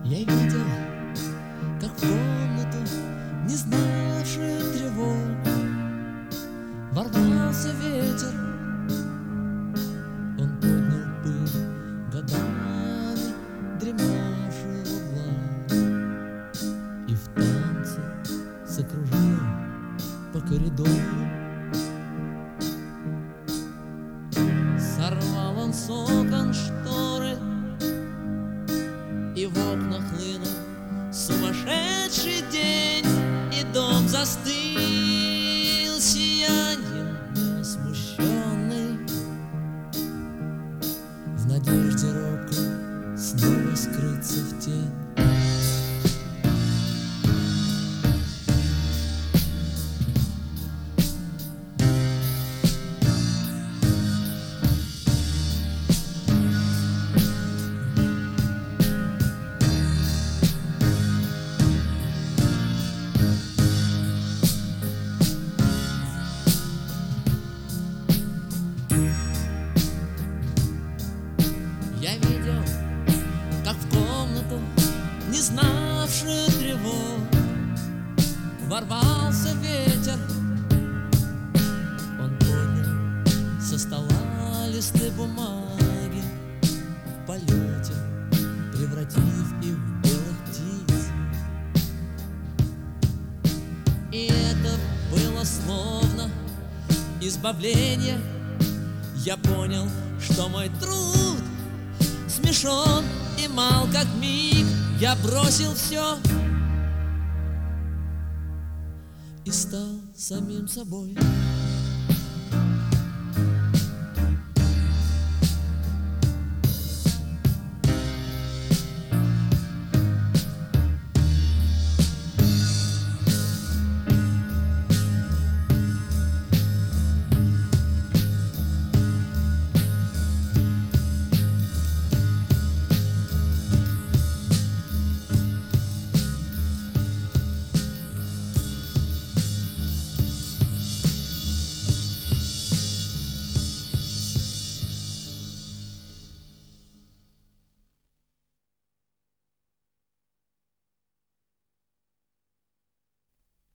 Я видел, как в комнату, не знавшую тревог, ворвался ветер. Он поднял пыль, годами дремавшую в углах, и в танце закружил по коридору. Сорвал он с окон шторы, и в окна хлынул сумасшедший день, и дом застыл сиянием смущенный, в надежде робкой снова скрыться в тень. Я видел, как в комнату, не знавшую тревог, ворвался ветер. Он поднял со стола листы бумаги, в полете превратив их в белых птиц. И это было словно избавление. Я понял, что мой труд смешон и мал, как миг. Я бросил все и стал самим собой.